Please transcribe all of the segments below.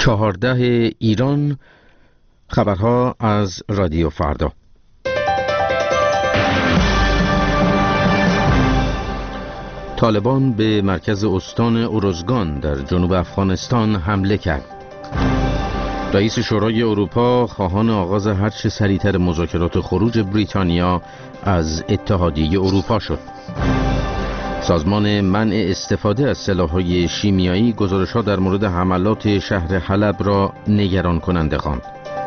14 ایران. خبرها از رادیو فردا. طالبان به مرکز استان اروزگان در جنوب افغانستان حمله کرد. رئیس شورای اروپا خواهان آغاز هرچه سریعتر مذاکرات خروج بریتانیا از اتحادیه اروپا شد. سازمان منع استفاده از سلاح‌های شیمیایی گزارش‌ها در مورد حملات شهر حلب را نگران کننده خواند.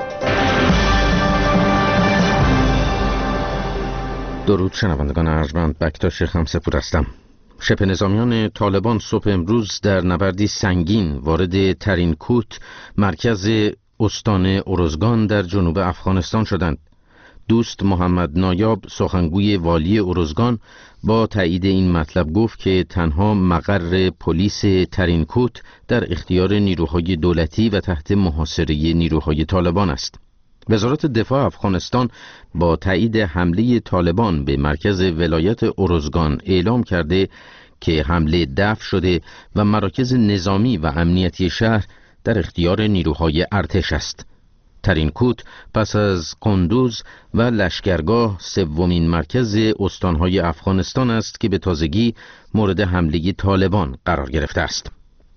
درود شنوندگان ارجمند، بکتاش خمسه‌پور هستم. شبه نظامیان طالبان صبح امروز در نبردی سنگین وارد ترینکوت، مرکز استان اروزگان در جنوب افغانستان شدند. دوست محمد نایاب، سخنگوی والی اروزگان، با تایید این مطلب گفت که تنها مقر پلیس ترینکوت در اختیار نیروهای دولتی و تحت محاصره نیروهای طالبان است. وزارت دفاع افغانستان با تایید حمله طالبان به مرکز ولایت اروزگان اعلام کرده که حمله دفع شده و مراکز نظامی و امنیتی شهر در اختیار نیروهای ارتش است. ترینکوت پس از قندوز و لشکرگاه سومین مرکز استانهای افغانستان است که به تازگی مورد حمله طالبان قرار گرفته است.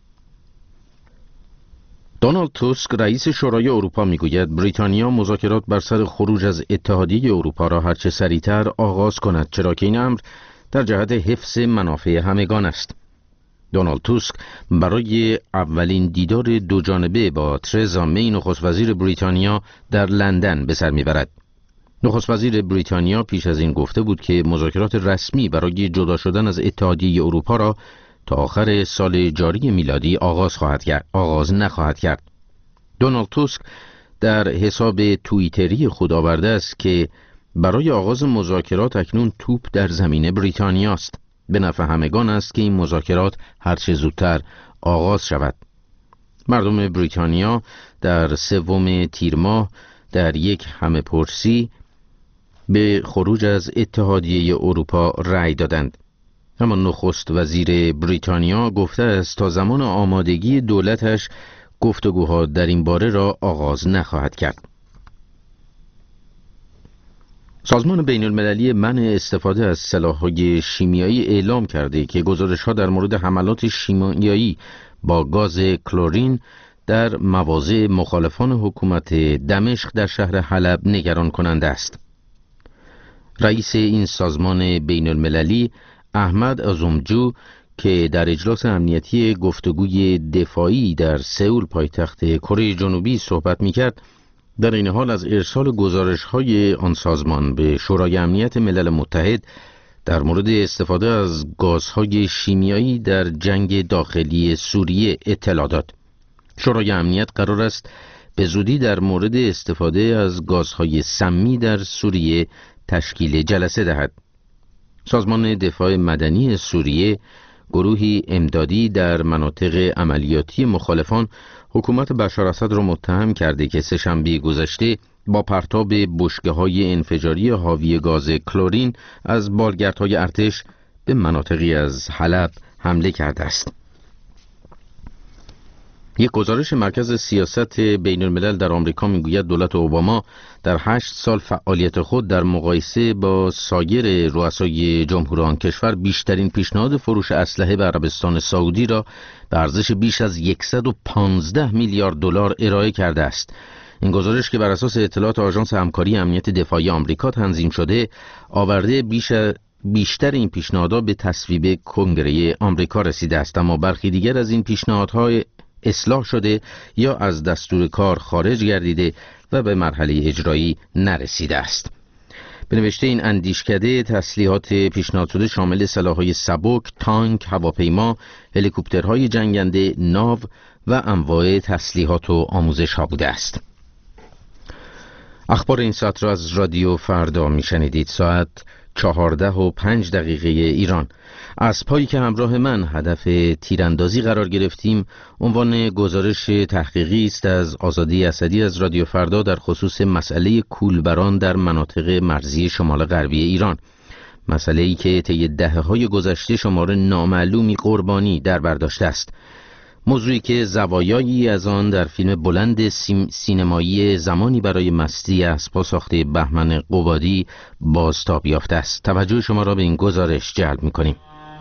دونالد توسک، رئیس شورای اروپا، میگوید بریتانیا مذاکرات بر سر خروج از اتحادیه اروپا را هرچه سریعتر آغاز کند، چرا که این امر در جهت حفظ منافع همگان است. دونالد توسک برای اولین دیدار دوجانبه با ترزا می، نخست وزیر بریتانیا، در لندن به سر میبرد. نخست وزیر بریتانیا پیش از این گفته بود که مذاکرات رسمی برای جدا شدن از اتحادیه اروپا را تا آخر سال جاری میلادی آغاز نخواهد کرد. دونالد توسک در حساب توییتری خود آورده است که برای آغاز مذاکرات اکنون توپ در زمین بریتانیا است. به نفع همگان است که این مذاکرات هرچه زودتر آغاز شود. مردم بریتانیا در 3 تیر ماه در یک همه‌پرسی به خروج از اتحادیه اروپا رأی دادند. اما نخست وزیر بریتانیا گفته است تا زمان آمادگی دولتش گفتگوها در این باره را آغاز نخواهد کرد. سازمان بین المللی منع استفاده از سلاح‌های شیمیایی اعلام کرده که گزارش‌ها در مورد حملات شیمیایی با گاز کلورین در مواضع مخالفان حکومت دمشق در شهر حلب نگران کننده است. رئیس این سازمان بین المللی احمد ازومجو که در اجلاس امنیتی گفتگوی دفاعی در سئول پایتخت کره جنوبی صحبت می‌کرد، در این حال از ارسال گزارش‌های آن سازمان به شورای امنیت ملل متحد در مورد استفاده از گازهای شیمیایی در جنگ داخلی سوریه اطلاع داد. شورای امنیت قرار است به زودی در مورد استفاده از گازهای سمی در سوریه تشکیل جلسه دهد. سازمان دفاع مدنی سوریه، گروهی امدادی در مناطق عملیاتی مخالفان، حکومت بشار اسد را متهم کرده که سه‌شنبه گذشته با پرتاب بشکه‌های انفجاری حاوی گاز کلورین از بالگردهای ارتش به مناطقی از حلب حمله کرده است. یک گزارش مرکز سیاست بین الملل در آمریکا میگوید دولت اوباما در 8 سال فعالیت خود در مقایسه با سایر رؤسای جمهور آن کشور بیشترین پیشنهاد فروش اسلحه به عربستان سعودی را به ارزش بیش از 115 میلیارد دلار ارائه کرده است. این گزارش که بر اساس اطلاعات آژانس همکاری امنیت دفاعی آمریکا تنظیم شده، آورده بیشتر این پیشنهادها به تصویب کنگره آمریکا رسیده است، اما برخی دیگر از این پیشنهادها اصلاح شده یا از دستور کار خارج گردیده و به مرحله اجرایی نرسیده است. به نوشته این اندیشکده، تسلیحات پیشنهاد شده شامل سلاح‌های سبک، تانک، هواپیما، هلیکوپترهای جنگنده، ناو و انواع تسلیحات و آموزش‌ها بوده است. اخبار این ساعت را از رادیو فردا میشنیدید. ساعت 14:05 ایران. اسب‌هایی که همراه من هدف تیراندازی قرار گرفتیم عنوان گزارش تحقیقی است از آزادی اسدی از رادیو فردا در خصوص مسئله کولبران در مناطق مرزی شمال غربی ایران. مسئله‌ای که طی دهه‌های گذشته شمار نامعلومی قربانی در بر داشته است. موضوعی که زوایایی از آن در فیلم بلند سینمایی زمانی برای مستی اسب‌ها ساخته بهمن قبادی بازتاب یافته است. توجه شما را به این گزارش جلب می‌کنیم.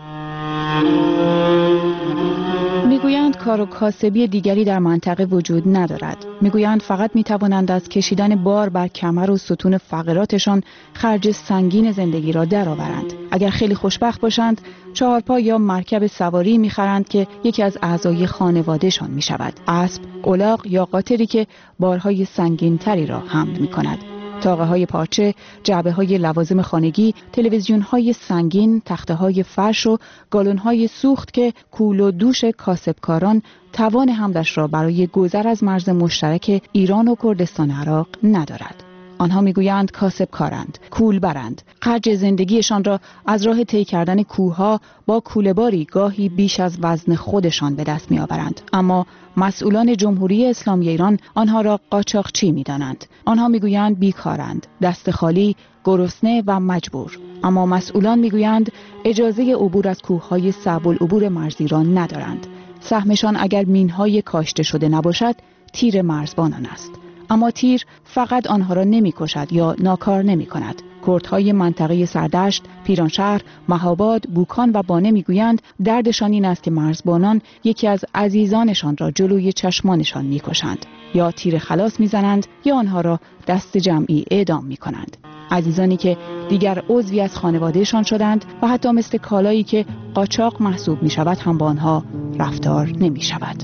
میگویند کار و کاسبی دیگری در منطقه وجود ندارد. میگویند فقط میتوانند از کشیدن بار بر کمر و ستون فقراتشان خرج سنگین زندگی را درآورند. اگر خیلی خوشبخت باشند، چهارپا یا مرکب سواری میخرند که یکی از اعضای خانوادهشان میشود. اسب، الاغ یا قاطری که بارهای سنگین تری را حمل میکند. تاقه های پارچه، جعبه های لوازم خانگی، تلویزیون های سنگین، تخته های فرش و گالون های سوخت که کول و دوش کاسبکاران توان حملش را برای گذر از مرز مشترک ایران و کردستان عراق ندارد. آنها میگویند کاسبکارند، کولبرند، خرج زندگیشان را از راه طی کردن کوهها با کوله‌باری گاهی بیش از وزن خودشان به دست میآورند. اما مسئولان جمهوری اسلامی ایران آنها را قاچاقچی می‌دانند. آنها میگویند بیکارند، دست خالی، گرسنه و مجبور. اما مسئولان میگویند اجازه عبور از کوههای صعب العبور مرزی را ندارند. سهمشان اگر مینهای کاشته شده نباشد، تیر مرزبانان است. اما تیر فقط آنها را نمی کشد یا ناکار نمی کند. کردهای منطقه سردشت، پیرانشهر، مهاباد، بوکان و بانه میگویند دردشان این است که مرزبانان یکی از عزیزانشان را جلوی چشمانشان میکشند، یا تیر خلاص میزنند یا آنها را دست جمعی اعدام میکنند. عزیزانی که دیگر عضوی از خانوادهشان شدند و حتی مثل کالایی که قاچاق محسوب می شود هم با آنها رفتار نمی شود.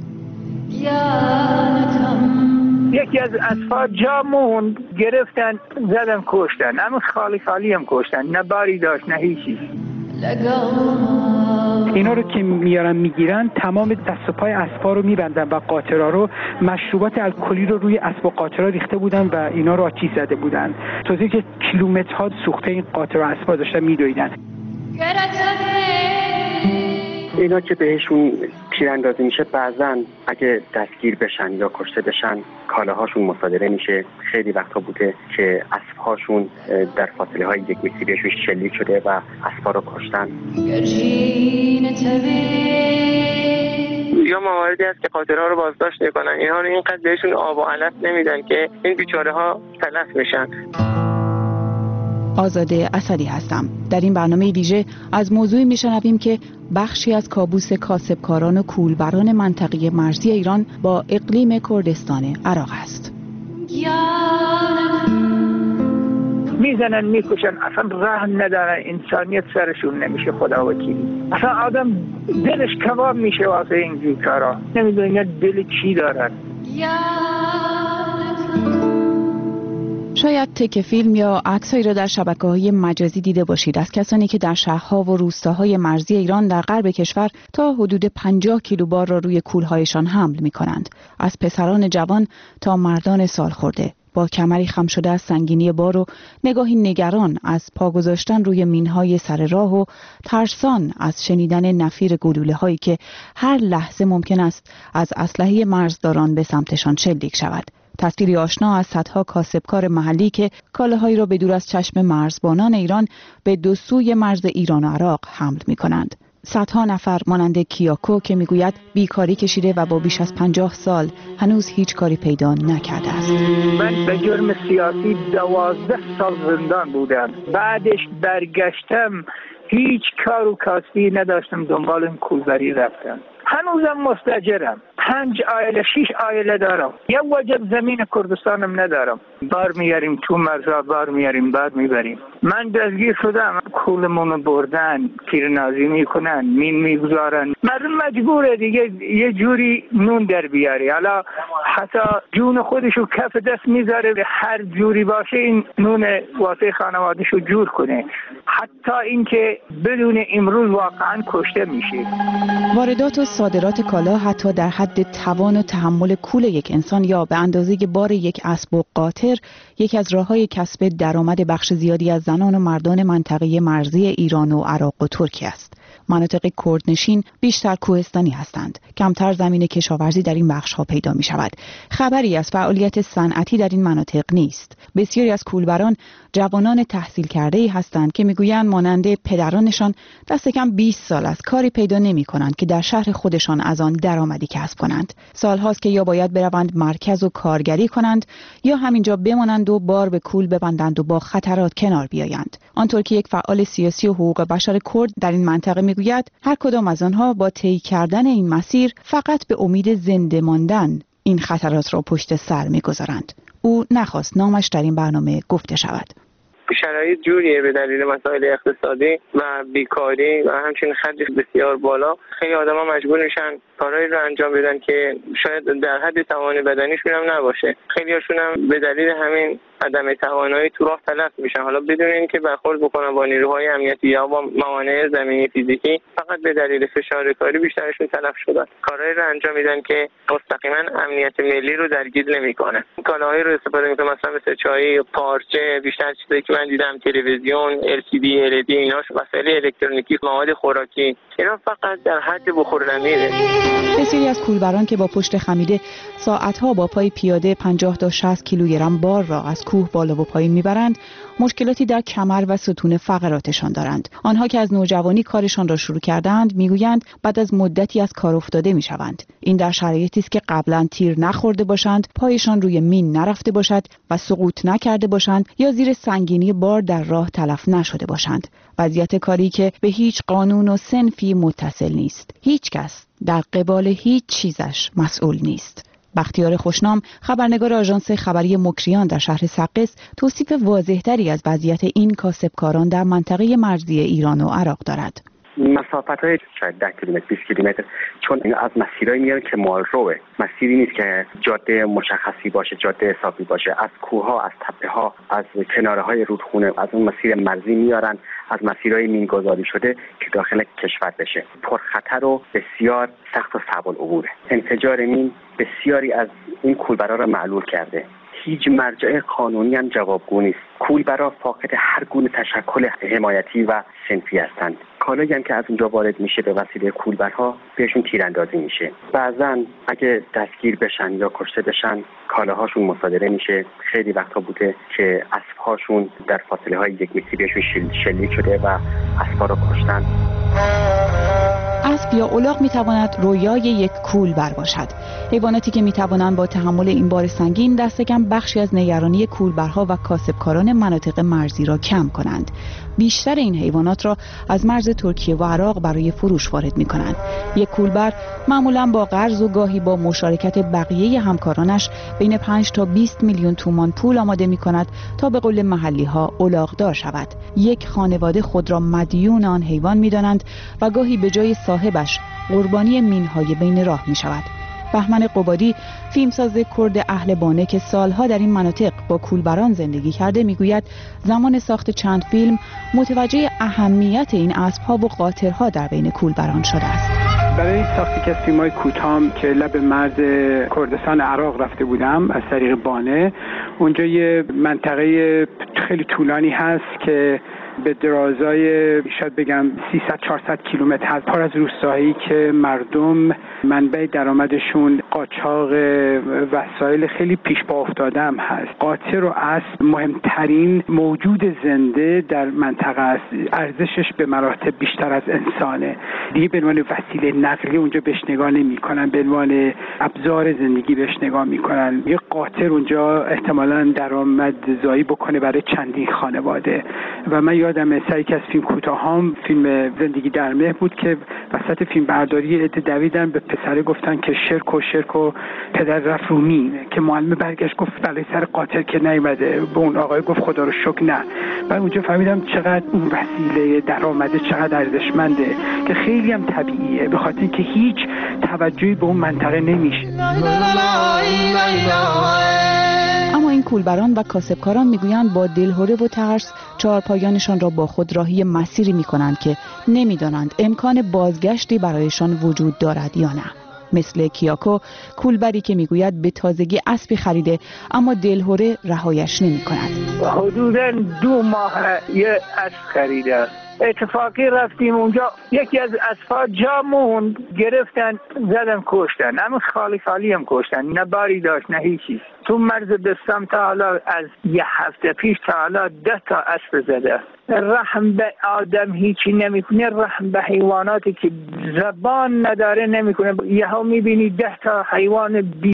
یکی از اسب‌ها جا موند، گرفتن زدن کشتن، اما خالی هم کشتن، نه باری داشت نه هیچی. اینا رو که میارن میگیرن تمام دست و پای اسب‌ها رو میبندن و قاطرها رو مشروبات الکلی رو روی اسب و قاطرها ریخته بودن و اینا رو آتش زده بودن. توضیحی که کیلومترها سوخته این قاطر و اسب‌ها داشتن میدویدن. اینا که بهشون تیراندازی میشه بعضن اگه دستگیر بشن یا کشته بشن کالاهاشون مصادره میشه. خیلی وقتا بوده که اسبهاشون در فاصله های 1 متری بهشون شلیک شده و اسبها رو کشتن. یا مواردی هست که قاطرها رو بازداشت میکنن، اینها رو اینقدر بهشون آب و علف نمیدن که این بیچاره ها تلف میشن. آزاده اسدی هستم. در این برنامه ویژه از موضوعی میشنویم که بخشی از کابوس کاسبکاران و کولبران منطقه مرزی ایران با اقلیم کردستان عراق است. میزنن میکشن، اصلا رحم ندارن، انسانیت سرشون نمیشه. خدا وکیلی اصلا آدم دلش کباب میشه واسه این کارا. نمیدونن دل چی دارن. شاید تک فیلم یا عکسایی را در شبکه‌های مجازی دیده باشید از کسانی که در شهرها و روستاهای مرزی ایران در غرب کشور تا حدود 50 کیلو بار را روی کولهایشان حمل می‌کنند. از پسران جوان تا مردان سالخورده با کمری خم شده از سنگینی بار و نگاهی نگران از پا گذاشتن روی مینهای سر راه و ترسان از شنیدن نفیر گلوله‌هایی که هر لحظه ممکن است از اسلحه مرزداران به سمتشان شلیک شود. تصویری آشنا از صدها کاسبکار محلی که کالاهایی را به دور از چشم مرزبانان ایران به دو سوی مرز ایران و عراق حمل می کنند. صدها نفر مانند کیاکو که میگوید بیکاری کشیده و با بیش از 50 سال هنوز هیچ کاری پیدا نکرده است. من به جرم سیاسی 12 سال زندان بودم. بعدش برگشتم، هیچ کار و کاسبی نداشتم، دنبال این کولبری رفتم. هنوزم مستاجرم. 5 عائله 6 عائله دارم. یه وجب زمین کردستانم ندارم. بار میاریم تو مرزا، بار میاریم بار میبریم. من دستگیر شدم، کولمون بردن، تیرنازی میکنن، مین میگذارن. مردم مجبوره دیگه یه جوری نون در بیاری. حالا حتی جون خودشو کف دست میذاره، هر جوری باشه این نون واسه خانوادهشو جور کنه. حتی اینکه بدون امروز واقعا کشته میشه. واردات و صادرات کالا حتی در حد توان و تحمل کول یک انسان یا به اندازه بار یک اسب و قاطر یکی از راه‌های کسب درآمد بخش زیادی از زنان و مردان منطقه مرزی ایران و عراق و ترکیه است. مناطق کردنشین بیشتر کوهستانی هستند. کمتر زمین کشاورزی در این بخش‌ها پیدا می‌شود. خبری از فعالیت صنعتی در این مناطق نیست. بسیاری از کولبران جوانان تحصیل کرده‌ای هستند که می‌گویند مانند پدرانشان دست کم 20 سال از کاری پیدا نمی‌کنند که در شهر خودشان از آن درآمدی کسب کنند. سال‌هاست که یا باید بروند مرکز و کارگری کنند یا همینجا بمانند و بار به کول ببندند و با خطرات کنار بیایند. آنطور که یک فعال سیاسی و حقوق بشر کرد در این منطقه میگوید هر کدام از آنها با طی کردن این مسیر فقط به امید زنده ماندن این خطرات را پشت سر میگذارند. او نخواست نامش در این برنامه گفته شود. شرایط جوریه به دلیل مسائل اقتصادی و بیکاری و همچنین خرج بسیار بالا، خیلی آدما مجبور میشن کارهایی رو انجام بدن که شاید در حد توان بدنیشون هم نباشه. خیلیاشون هم به دلیل همین عدم توانایی تو راه تلف میشن، حالا بدون اینکه برخورد بکنن با نیروهای امنیتی یا با موانع زمینی فیزیکی، فقط به دلیل فشار کاری بیشترشون تلف شدن. کارهایی رو انجام میدن که مستقیما امنیت ملی رو درگیر نمیکنه. کالاهایی رو استفاده میکنن مثلا مثل چای، پارچه، بیشتر چیزایی که من دیدم تلویزیون، LCD، LED، ایناش وسایل الکترونیکی، مواد خوراکی، اینا فقط در حد بخوردنیه. بسیاری از کولبران که با پشت خمیده ساعتها با پای پیاده 50 تا 60 کیلوگرم بار را از کوه بالا و پایین میبرند، مشکلاتی در کمر و ستون فقراتشان دارند. آنها که از نوجوانی کارشان را شروع کردند میگویند بعد از مدتی از کار افتاده میشوند. این در شرایطی است که قبلا تیر نخورده باشند، پایشان روی مین نرفته باشد و سقوط نکرده باشند یا زیر سنگینی بار در راه تلف نشده باشند. وضعیت کاری که به هیچ قانون و صنفی متصل نیست. هیچ کس در قبال هیچ چیزش مسئول نیست. بختیار خوشنام، خبرنگار آژانس خبری مکریان در شهر سقز، توصیف واضح‌تری از وضعیت این کاسبکاران در منطقه مرزی ایران و عراق دارد. مسافت‌های شاید 10 کیلومتر 20 کیلومتر، چون این از مسیرایی میاد که مالروه، مسیری نیست که جاده مشخصی باشه، جاده حسابی باشه. از کوه‌ها، از تپه‌ها، از کناره‌های رودخونه، از اون مسیر مرزی میارن، از مسیرهای مینگذاری شده که داخل کشور بشه. پرخطر و بسیار سخت و صعب العبوره. انفجار مین بسیاری از این کولبرا را معلول کرده. هیچ مرجع قانونی هم جوابگو نیست. کولبرا فاقد هر گونه تشکل حمایتی و صنفی هستند. کالایی هم که از اونجا وارد میشه به وسیله کولبرها بهشون تیراندازی میشه. بعضن اگه دستگیر بشن یا کشته بشن کالاهاشون مصادره میشه. خیلی وقتا بوده که اسبهاشون در فاصله های 1 متری بهشون شلیک شده و اسبا رو کشتن. اسب یا الاغ میتواند رویای یک کولبر باشد. حیواناتی که میتوانند با تحمل این بار سنگین دست کم بخشی از نگرانی کولبرها و کاسبکاران مناطق مرزی را کم کنند. بیشتر این حیوانات را از مرز ترکیه و عراق برای فروش وارد می‌کنند. یک کولبر معمولاً با قرض و گاهی با مشارکت بقیه همکارانش بین 5 تا 20 میلیون تومان پول آماده می‌کند تا به قول محلی‌ها الاغدار شود. یک خانواده خود را مدیون آن حیوان می‌دانند و گاهی به جای صاحبش قربانی مین‌های بین راه می‌شود. بهمن قبادی، فیلمساز کرد اهل بانه که سالها در این مناطق با کولبران زندگی کرده، میگوید زمان ساخت چند فیلم متوجه اهمیت این اسب‌ها و قاطرها در بین کولبران شده است. برای ساختی که از فیلم‌های کوتاهم که لب مرز کردستان عراق رفته بودم از طریق بانه، اونجا یه منطقه خیلی طولانی هست که به درازای شاید بگم 300-400 کیلومتر هست، پر از روستایی که مردم منبع درآمدشون قاچاق وسایل خیلی پیش پا افتاده هم هست. قاطر و اسب مهمترین موجود زنده در منطقه است. ارزشش به مراتب بیشتر از انسانه. دیگه به عنوان وسیله نقلیه اونجا بهش نگاه نمی‌کنن، به عنوان ابزار زندگی بهش نگاه می‌کنن. یه قاطر اونجا احتمالاً درآمدزایی بکنه برای چندین خانواده. و من یادم سری که از فیلم کوتاهام، فیلم زندگی در مه بود که وسط فیلم برداری عده دویدن به پسره گفتن که شرک و پدر رفت رو مین، که معلم برگشت گفت بلای سر قاطر که نیومده. به اون آقای گفت خدا رو شکر نه. بعد اونجا فهمیدم چقدر اون وسیله درآمد چقدر ارزشمنده که خیلی هم طبیعیه، به خاطر اینکه هیچ توجهی به اون منطقه نمیشه. اما این کولبران و کاسبکاران میگویند با دلهره و ترس چهارپایانشان را با خود راهی مسیری میکنند که نمیدانند امکان بازگشتی برایشان وجود دارد یا نه. مثل کیاکو، کولبری که میگوید به تازگی اسبی خریده اما دلهره رهایش نمیکند. حدوداً 2 ماه یه اسب خریده. اتفاقی رفتیم اونجا، یکی از اسب‌ها جا موند، گرفتن زدن کشتن، همون خالی هم کشتن، نه باری داشت نه هیچی. تو مرز بستم تا حالا از یه هفته پیش تا حالا 10 تا اسب زده. رحم به آدم هیچی نمیکنه، رحم به حیواناتی که زبان نداره نمیکنه. یهو میبینی 10 تا حیوان